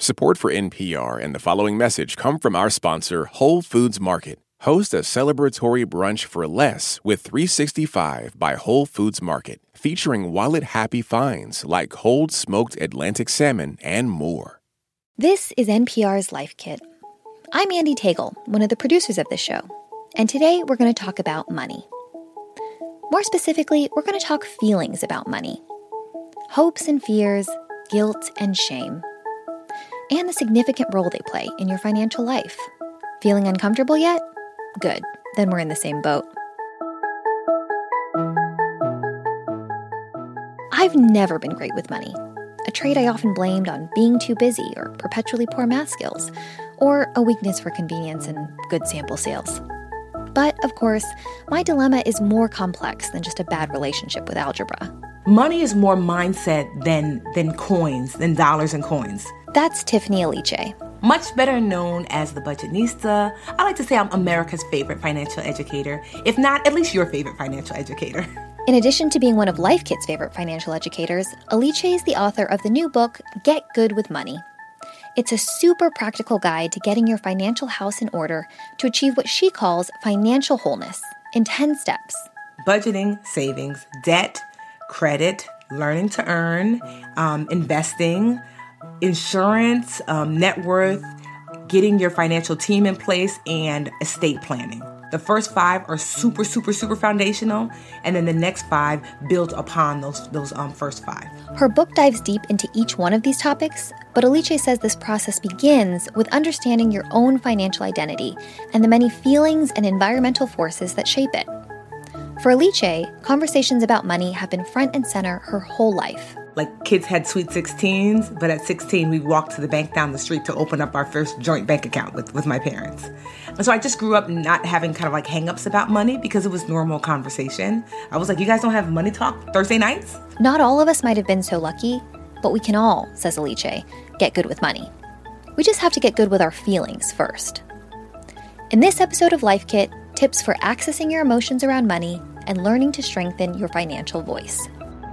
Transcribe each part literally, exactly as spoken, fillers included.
Support for N P R and the following message come from our sponsor, Whole Foods Market. Host a celebratory brunch for less with three sixty-five by Whole Foods Market, featuring wallet-happy finds like cold smoked Atlantic salmon and more. This is N P R's Life Kit. I'm Andy Tagle, one of the producers of this show, and today we're going to talk about money. More specifically, we're going to talk feelings about money. Hopes and fears, guilt and shame, and the significant role they play in your financial life. Feeling uncomfortable yet? Good, then we're in the same boat. I've never been great with money, a trait I often blamed on being too busy or perpetually poor math skills, or a weakness for convenience and good sample sales. But, of course, my dilemma is more complex than just a bad relationship with algebra. Money is more mindset than than coins, than dollars and coins. That's Tiffany Aliche. Much better known as the Budgetnista. I like to say I'm America's favorite financial educator, if not at least your favorite financial educator. In addition to being one of Life Kit's favorite financial educators, Aliche is the author of the new book, Get Good with Money. It's a super practical guide to getting your financial house in order to achieve what she calls financial wholeness in ten steps. Budgeting, savings, debt, credit, learning to earn, um, investing, insurance, um, net worth, getting your financial team in place, and estate planning. The first five are super, super, super foundational, and then the next five build upon those those um, first five. Her book dives deep into each one of these topics, but Aliche says this process begins with understanding your own financial identity and the many feelings and environmental forces that shape it. For Aliche, conversations about money have been front and center her whole life. Like kids had sweet sixteens, but at sixteen, we walked to the bank down the street to open up our first joint bank account with, with my parents. And so I just grew up not having kind of like hang-ups about money because it was normal conversation. I was like, you guys don't have money talk Thursday nights? Not all of us might have been so lucky, but we can all, says Aliche, get good with money. We just have to get good with our feelings first. In this episode of Life Kit, tips for accessing your emotions around money and learning to strengthen your financial voice.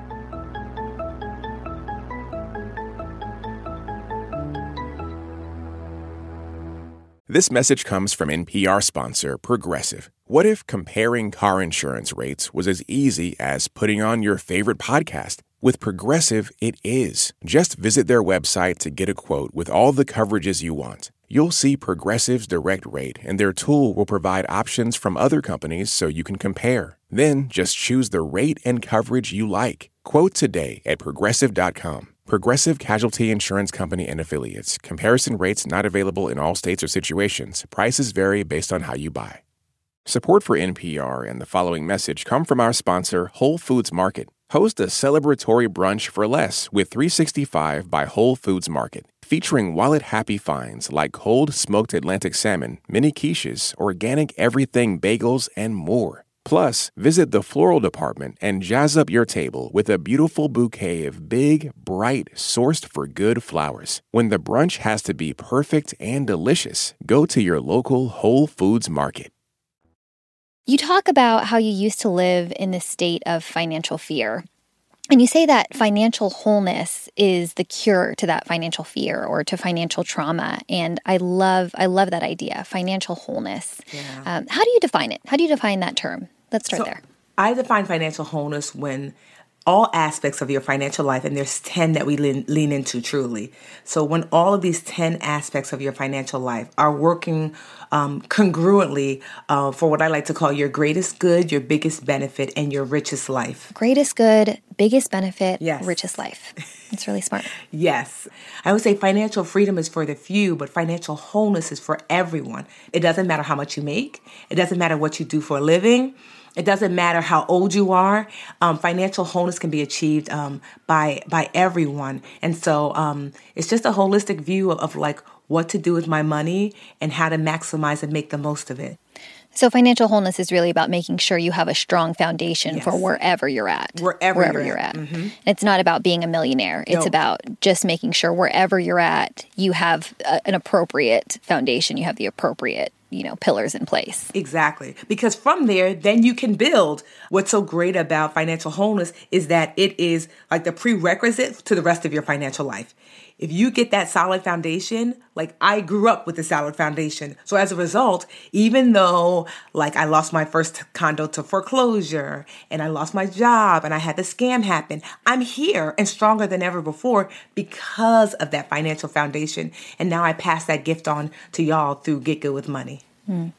This message comes from N P R sponsor Progressive. What if comparing car insurance rates was as easy as putting on your favorite podcast? With Progressive, it is. Just visit their website to get a quote with all the coverages you want. You'll see Progressive's direct rate, and their tool will provide options from other companies so you can compare. Then just choose the rate and coverage you like. Quote today at progressive dot com. Progressive Casualty Insurance Company and Affiliates. Comparison rates not available in all states or situations. Prices vary based on how you buy. Support for N P R and the following message come from our sponsor, Whole Foods Market. Host a celebratory brunch for less with three sixty-five by Whole Foods Market, featuring wallet-happy finds like cold smoked Atlantic salmon, mini quiches, organic everything bagels, and more. Plus, visit the floral department and jazz up your table with a beautiful bouquet of big, bright, sourced-for-good flowers. When the brunch has to be perfect and delicious, go to your local Whole Foods Market. You talk about how you used to live in this state of financial fear. And you say that financial wholeness is the cure to that financial fear or to financial trauma. And I love I love that idea, financial wholeness. Yeah. Um, how do you define it? How do you define that term? Let's start so there. I define financial wholeness when all aspects of your financial life, and there's ten that we lean, lean into truly. So when all of these ten aspects of your financial life are working um, congruently uh, for what I like to call your greatest good, your biggest benefit, and your richest life. Greatest good, biggest benefit, yes. richest life. That's really smart. Yes. I would say financial freedom is for the few, but financial wholeness is for everyone. It doesn't matter how much you make. It doesn't matter what you do for a living. It doesn't matter how old you are. Um, financial wholeness can be achieved um, by by everyone. And so um, it's just a holistic view of, of like what to do with my money and how to maximize and make the most of it. So financial wholeness is really about making sure you have a strong foundation Yes. for wherever you're at. Wherever, wherever you're, you're at. at. Mm-hmm. It's not about being a millionaire. It's No. about just making sure wherever you're at, you have a, an appropriate foundation. You have the appropriate, you know, pillars in place. Exactly. Because from there, then you can build. What's so great about financial wholeness is that it is like the prerequisite to the rest of your financial life. if you get that solid foundation, like I grew up with a solid foundation. So as a result, even though like I lost my first condo to foreclosure and I lost my job and I had the scam happen, I'm here and stronger than ever before because of that financial foundation. And now I pass that gift on to y'all through Get Good with Money. Hmm.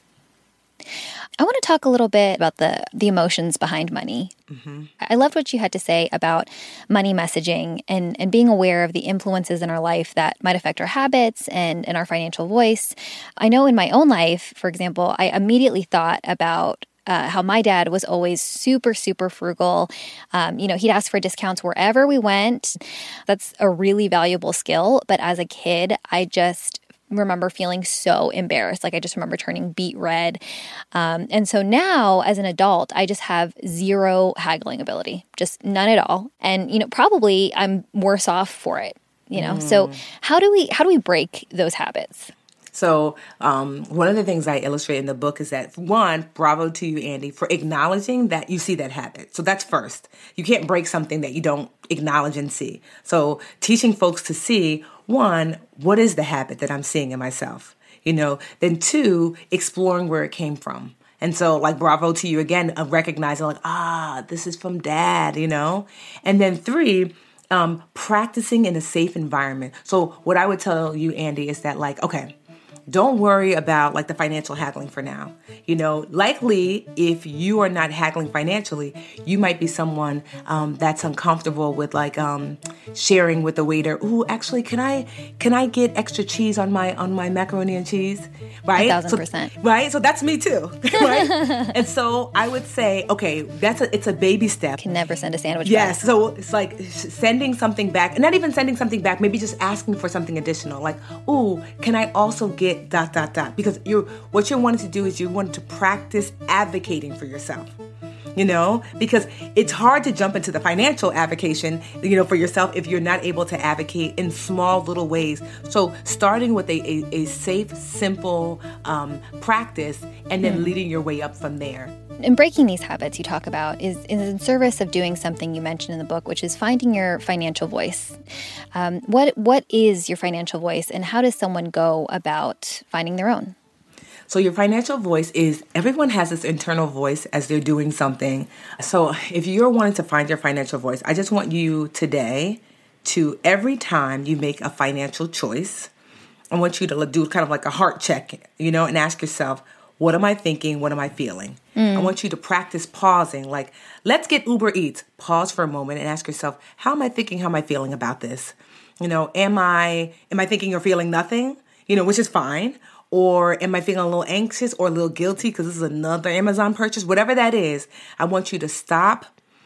I want to talk a little bit about the the emotions behind money. Mm-hmm. I loved what you had to say about money messaging and, and being aware of the influences in our life that might affect our habits and, and our financial voice. I know in my own life, for example, I immediately thought about Uh, how my dad was always super, super frugal. Um, you know, he'd ask for discounts wherever we went. That's a really valuable skill. But as a kid, I just remember feeling so embarrassed. Like I just remember turning beet red. Um, and so now as an adult, I just have zero haggling ability, just none at all. And, you know, probably I'm worse off for it, you know? Mm. So how do we, how do we break those habits? So um, one of the things I illustrate in the book is that, one, bravo to you, Andy, for acknowledging that you see that habit. So that's first. You can't break something that you don't acknowledge and see. So teaching folks to see, one, what is the habit that I'm seeing in myself? You know, then two, exploring where it came from. And so like, bravo to you again, of recognizing like, ah, this is from dad, you know? And then three, um, practicing in a safe environment. So what I would tell you, Andy, is that like, okay, don't worry about like the financial haggling for now. You know, likely if you are not haggling financially, you might be someone um, that's uncomfortable with like um, sharing with the waiter. Ooh, actually, can I can I get extra cheese on my on my macaroni and cheese? Right, a thousand percent. So, right. So that's me too. Right. And so I would say, okay, that's a it's a baby step. Can never send a sandwich. Yes. back. So it's like sending something back, and not even sending something back. Maybe just asking for something additional. Like, ooh, can I also get dot, dot, dot. Because you're, what you're wanting to do is you want to practice advocating for yourself, you know, because it's hard to jump into the financial advocation, you know, for yourself if you're not able to advocate in small little ways. So starting with a, a, a safe, simple um, practice and then mm. leading your way up from there. And breaking these habits you talk about is, is in service of doing something you mentioned in the book, which is finding your financial voice. Um, what what is your financial voice, and how does someone go about finding their own? So your financial voice is, everyone has this internal voice as they're doing something. So if you're wanting to find your financial voice, I just want you today to, every time you make a financial choice, I want you to do kind of like a heart check, you know, and ask yourself, what am I thinking? What am I feeling? Mm. I want you to practice pausing. Like, let's get Uber Eats. Pause for a moment and ask yourself, how am I thinking? How am I feeling about this? You know, am I am I thinking or feeling nothing? You know, which is fine. Or am I feeling a little anxious or a little guilty because this is another Amazon purchase? Whatever that is, I want you to stop,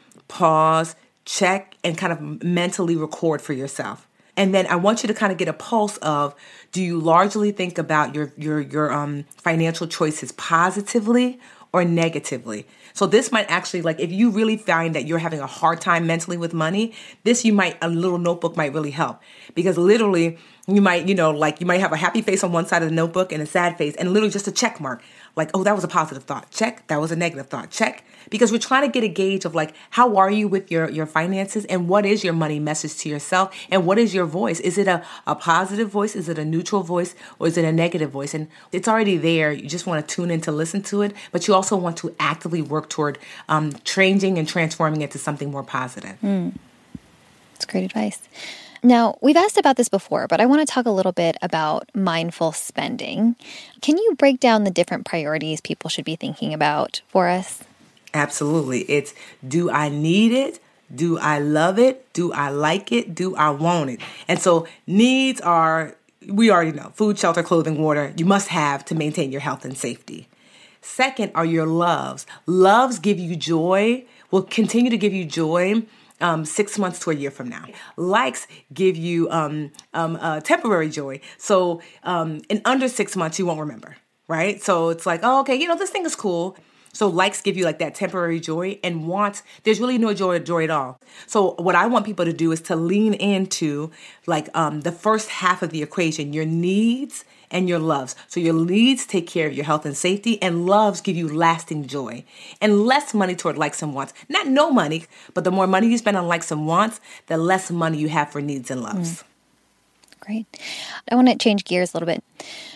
pause, check, and kind of mentally record for yourself. And then I want you to kind of get a pulse of, do you largely think about your your your um financial choices positively or negatively? So this might actually, like, if you really find that you're having a hard time mentally with money, this you might, a little notebook might really help. Because literally, you might, you know, like you might have a happy face on one side of the notebook and a sad face, and literally just a check mark. Like, oh, that was a positive thought. Check. That was a negative thought. Check. Because we're trying to get a gauge of like, how are you with your, your finances, and what is your money message to yourself, and what is your voice? Is it a, a positive voice? Is it a neutral voice? Or is it a negative voice? And it's already there. You just want to tune in to listen to it, but you also want to actively work toward um, changing and transforming it to something more positive. Mm. That's great advice. Now, we've asked about this before, but I want to talk a little bit about mindful spending. Can you break down the different priorities people should be thinking about for us? Absolutely. It's, do I need it? Do I love it? Do I like it? Do I want it? And so needs are, we already know, food, shelter, clothing, water, you must have to maintain your health and safety. Second are your loves. Loves give you joy, will continue to give you joy Um, six months to a year from now. Likes give you um, um, uh, temporary joy. So um, in under six months, you won't remember, right? So it's like, oh, okay, you know, this thing is cool. So likes give you like that temporary joy, and wants, there's really no joy, joy at all. So what I want people to do is to lean into like um, the first half of the equation, your needs and your loves. So your needs take care of your health and safety, and loves give you lasting joy. And less money toward likes and wants. Not no money, but the more money you spend on likes and wants, the less money you have for needs and loves. Mm. Great. I want to change gears a little bit.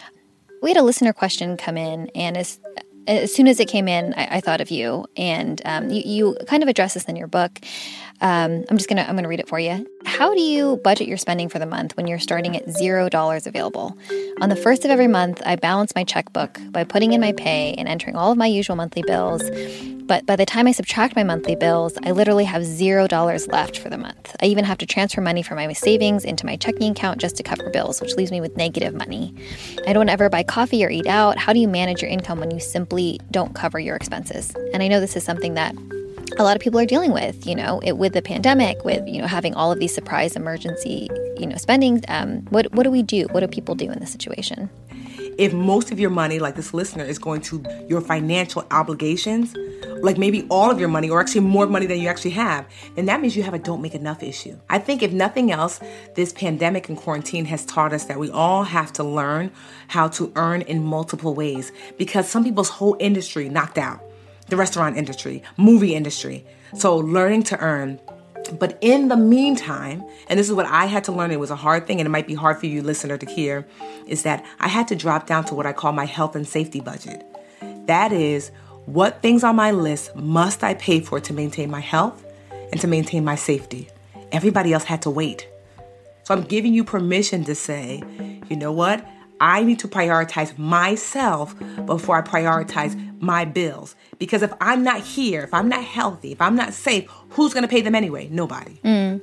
We had a listener question come in, and as as soon as it came in, I, I thought of you, and um, you, you kind of address this in your book. Um, I'm just gonna I'm gonna read it for you. How do you budget your spending for the month when you're starting at zero dollars available? On the first of every month, I balance my checkbook by putting in my pay and entering all of my usual monthly bills. But by the time I subtract my monthly bills, I literally have zero dollars left for the month. I even have to transfer money from my savings into my checking account just to cover bills, which leaves me with negative money. I don't ever buy coffee or eat out. How do you manage your income when you simply don't cover your expenses? And I know this is something that a lot of people are dealing with, you know, it, with the pandemic, with, you know, having all of these surprise emergency, you know, spending. Um, what what do we do? What do people do in this situation? If most of your money, like this listener, is going to your financial obligations, like maybe all of your money or actually more money than you actually have, then that means you have a don't make enough issue. I think if nothing else, this pandemic and quarantine has taught us that we all have to learn how to earn in multiple ways, because some people's whole industry knocked out. The restaurant industry, movie industry. So learning to earn. But in the meantime, and this is what I had to learn, it was a hard thing, and it might be hard for you, listener, to hear, is that I had to drop down to what I call my health and safety budget. That is, what things on my list must I pay for to maintain my health and to maintain my safety? Everybody else had to wait. So I'm giving you permission to say, you know what? I need to prioritize myself before I prioritize my bills. Because if I'm not here, if I'm not healthy, if I'm not safe, who's going to pay them anyway? Nobody. Mm.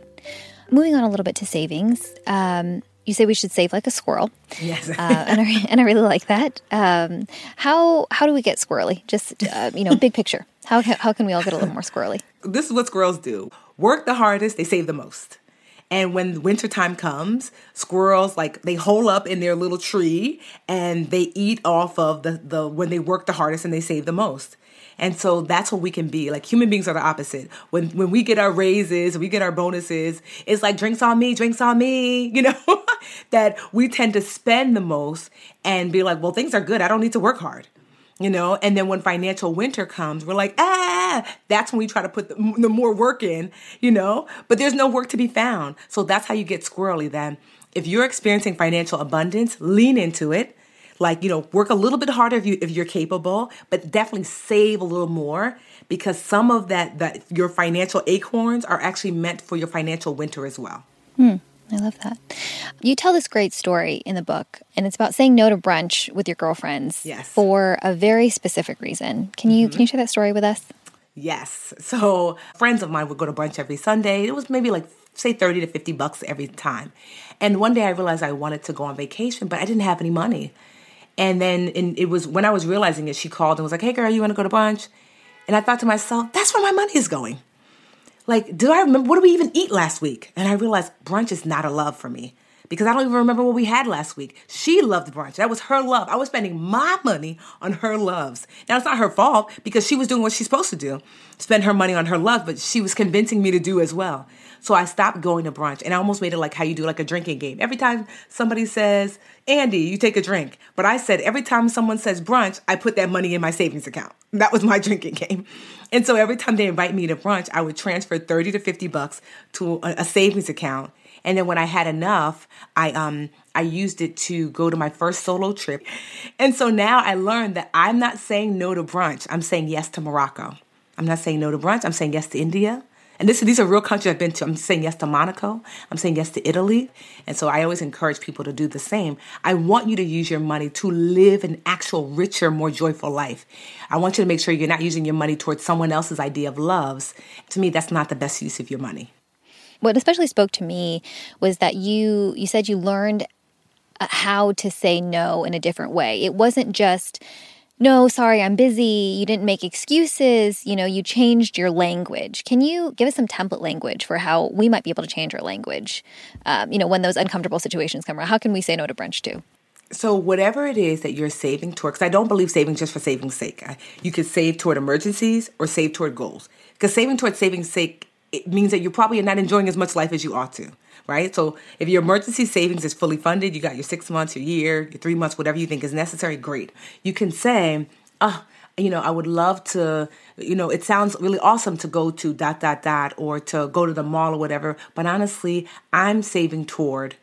Moving on a little bit to savings. Um, you say we should save like a squirrel. Yes. uh, and, I, and I really like that. Um, how how do we get squirrely? Just, uh, you know, big picture. How, how can we all get a little more squirrely? This is what squirrels do. Work the hardest, they save the most. And when wintertime comes, squirrels, like, they hole up in their little tree and they eat off of the, the when they work the hardest and they save the most. And so that's what we can be. Like, human beings are the opposite. When when we get our raises, we get our bonuses, it's like drinks on me, drinks on me, you know, that we tend to spend the most and be like, well, things are good. I don't need to work hard. You know, and then when financial winter comes, we're like, ah, that's when we try to put the, the more work in, you know, but there's no work to be found. So that's how you get squirrely. Then if you're experiencing financial abundance, lean into it. Like, you know, work a little bit harder if you if you're capable, but definitely save a little more, because some of that that your financial acorns are actually meant for your financial winter as well. Hmm. I love that. You tell this great story in the book, and it's about saying no to brunch with your girlfriends. Yes. For a very specific reason. Can you mm-hmm. can you share that story with us? Yes. So friends of mine would go to brunch every Sunday. It was maybe like, say, thirty to fifty bucks every time. And one day I realized I wanted to go on vacation, but I didn't have any money. And then in, it was when I was realizing it, she called and was like, hey, girl, you want to go to brunch? And I thought to myself, that's where my money is going. Like, do I remember, what did we even eat last week? And I realized brunch is not a love for me, because I don't even remember what we had last week. She loved brunch. That was her love. I was spending my money on her loves. Now, it's not her fault, because she was doing what she's supposed to do, spend her money on her love, but she was convincing me to do as well. So I stopped going to brunch, and I almost made it like how you do like a drinking game. Every time somebody says, Andy, you take a drink. But I said every time someone says brunch, I put that money in my savings account. That was my drinking game. And so every time they invite me to brunch, I would transfer thirty to fifty bucks to a, a savings account. And then when I had enough, I um I used it to go to my first solo trip. And so now I learned that I'm not saying no to brunch. I'm saying yes to Morocco. I'm not saying no to brunch. I'm saying yes to India. And this, these are real countries I've been to. I'm saying yes to Monaco. I'm saying yes to Italy. And so I always encourage people to do the same. I want you to use your money to live an actual richer, more joyful life. I want you to make sure you're not using your money towards someone else's idea of loves. To me, that's not the best use of your money. What especially spoke to me was that you you said you learned how to say no in a different way. It wasn't just, no, sorry, I'm busy. You didn't make excuses. You know, you changed your language. Can you give us some template language for how we might be able to change our language, um, you know, when those uncomfortable situations come around? How can we say no to brunch too? So whatever it is that you're saving toward, because I don't believe saving just for saving's sake. You could save toward emergencies or save toward goals. Because saving toward saving's sake, it means that you probably are not enjoying as much life as you ought to, right? So if your emergency savings is fully funded, you got your six months, your year, your three months, whatever you think is necessary, great. You can say, oh, you know, I would love to, you know, it sounds really awesome to go to dot, dot, dot, or to go to the mall or whatever. But honestly, I'm saving toward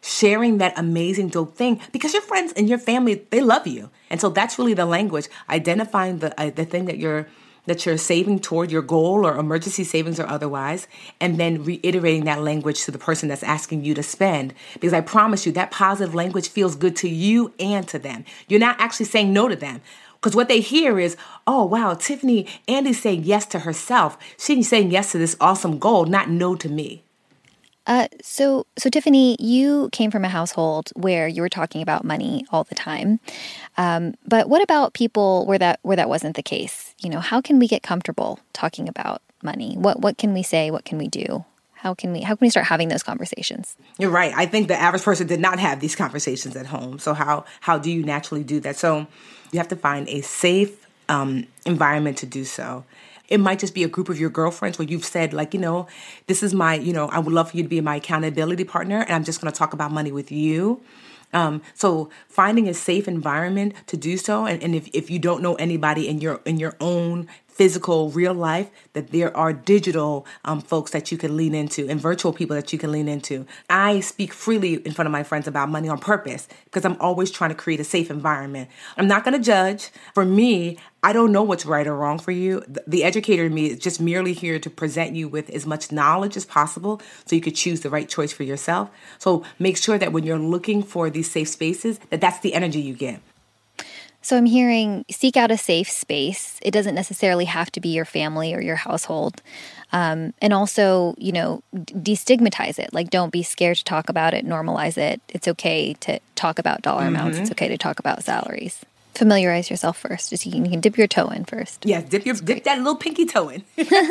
sharing that amazing, dope thing, because your friends and your family, they love you. And so that's really the language, identifying the uh, the thing that you're that you're saving toward your goal or emergency savings or otherwise, and then reiterating that language to the person that's asking you to spend. Because I promise you, that positive language feels good to you and to them. You're not actually saying no to them. Because what they hear is, oh, wow, Tiffany, Andy's saying yes to herself. She's saying yes to this awesome goal, not no to me. Uh, so, so Tiffany, you came from a household where you were talking about money all the time. Um, but what about people where that where that wasn't the case? You know, how can we get comfortable talking about money? What what can we say? What can we do? How can we how can we start having those conversations? You're right. I think the average person did not have these conversations at home. So how how do you naturally do that? So you have to find a safe um, environment to do so. It might just be a group of your girlfriends where you've said, like, you know, this is my, you know, I would love for you to be my accountability partner, and I'm just going to talk about money with you. Um, so finding a safe environment to do so. And, and if, if you don't know anybody in your in your own physical, real life, that there are digital um, folks that you can lean into and virtual people that you can lean into. I speak freely in front of my friends about money on purpose because I'm always trying to create a safe environment. I'm not going to judge. For me, I don't know what's right or wrong for you. The, the educator in me is just merely here to present you with as much knowledge as possible so you could choose the right choice for yourself. So make sure that when you're looking for these safe spaces, that that's the energy you get. So I'm hearing seek out a safe space. It doesn't necessarily have to be your family or your household. Um, and also, you know, destigmatize it. Like, don't be scared to talk about it. Normalize it. It's okay to talk about dollar mm-hmm. amounts. It's okay to talk about salaries. Familiarize yourself first. Just you can, you can dip your toe in first. Yeah, dip your dip that little pinky toe in.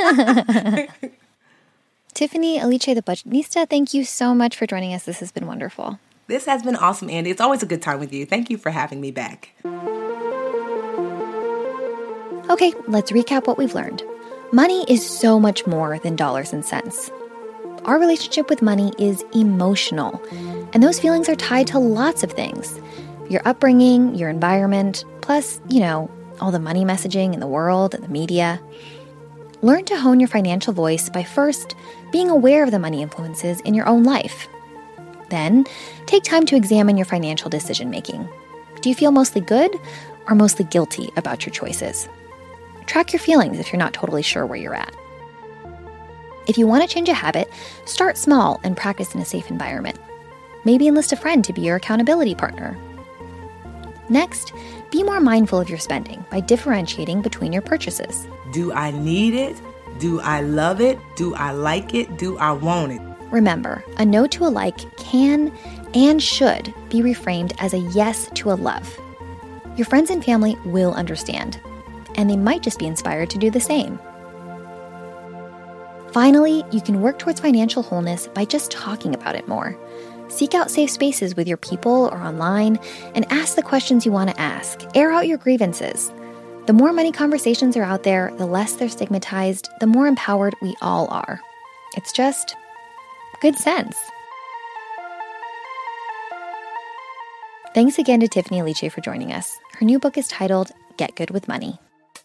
Tiffany Aliche, the Budgetnista, thank you so much for joining us. This has been wonderful. This has been awesome, Andy. It's always a good time with you. Thank you for having me back. Okay, let's recap what we've learned. Money is so much more than dollars and cents. Our relationship with money is emotional, and those feelings are tied to lots of things. Your upbringing, your environment, plus, you know, all the money messaging in the world and the media. Learn to hone your financial voice by first being aware of the money influences in your own life. Then, take time to examine your financial decision-making. Do you feel mostly good or mostly guilty about your choices? Track your feelings if you're not totally sure where you're at. If you want to change a habit, start small and practice in a safe environment. Maybe enlist a friend to be your accountability partner. Next, be more mindful of your spending by differentiating between your purchases. Do I need it? Do I love it? Do I like it? Do I want it? Remember, a no to a like can and should be reframed as a yes to a love. Your friends and family will understand, and they might just be inspired to do the same. Finally, you can work towards financial wholeness by just talking about it more. Seek out safe spaces with your people or online and ask the questions you want to ask. Air out your grievances. The more money conversations are out there, the less they're stigmatized, the more empowered we all are. It's just good sense. Thanks again to Tiffany Aliche for joining us. Her new book is titled Get Good with Money.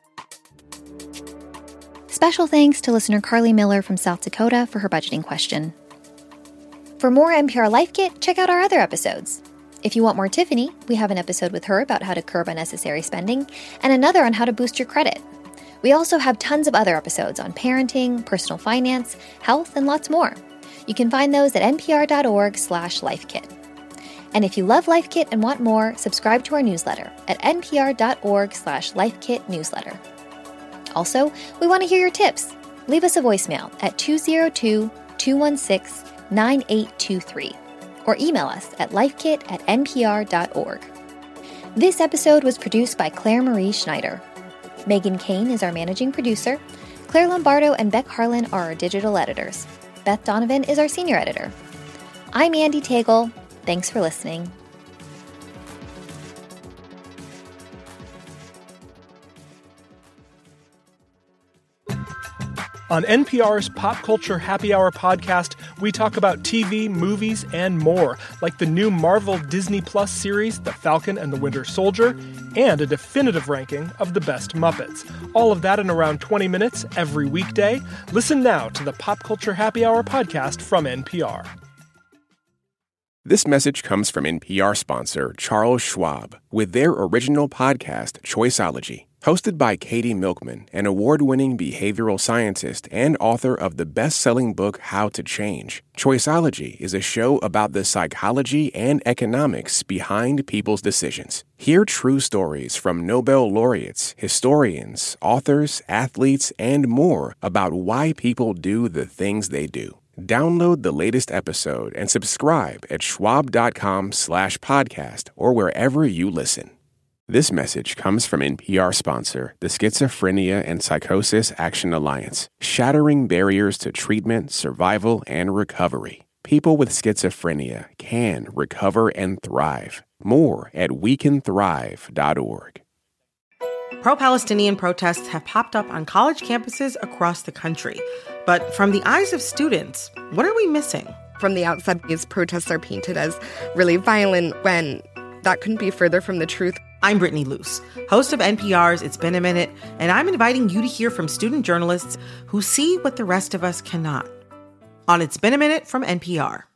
Special thanks to listener Carly Miller from South Dakota for her budgeting question. For more N P R Life Kit, check out our other episodes. If you want more Tiffany, we have an episode with her about how to curb unnecessary spending and another on how to boost your credit. We also have tons of other episodes on parenting, personal finance, health, and lots more. You can find those at npr.org slash lifekit. And if you love Life Kit and want more, subscribe to our newsletter at npr.org slash lifekit newsletter. Also, we want to hear your tips. Leave us a voicemail at two oh two, two one six, nine eight two three or email us at lifekit at npr.org. This episode was produced by Claire Marie Schneider. Megan Kane is our managing producer. Claire Lombardo and Beck Harlan are our digital editors. Beth Donovan is our senior editor. I'm Andy Tagle. Thanks for listening. On N P R's Pop Culture Happy Hour podcast, we talk about T V, movies, and more, like the new Marvel Disney Plus series, The Falcon and the Winter Soldier, and a definitive ranking of the best Muppets. All of that in around twenty minutes every weekday. Listen now to the Pop Culture Happy Hour podcast from N P R. This message comes from N P R sponsor Charles Schwab with their original podcast, Choiceology. Hosted by Katie Milkman, an award-winning behavioral scientist and author of the best-selling book How to Change, Choiceology is a show about the psychology and economics behind people's decisions. Hear true stories from Nobel laureates, historians, authors, athletes, and more about why people do the things they do. Download the latest episode and subscribe at schwab.com slash podcast or wherever you listen. This message comes from N P R sponsor, the Schizophrenia and Psychosis Action Alliance, shattering barriers to treatment, survival, and recovery. People with schizophrenia can recover and thrive. More at we can thrive dot org. Pro-Palestinian protests have popped up on college campuses across the country. But from the eyes of students, what are we missing? From the outside, these protests are painted as really violent when that couldn't be further from the truth. I'm Brittany Luce, host of N P R's It's Been a Minute, and I'm inviting you to hear from student journalists who see what the rest of us cannot. On It's Been a Minute from N P R.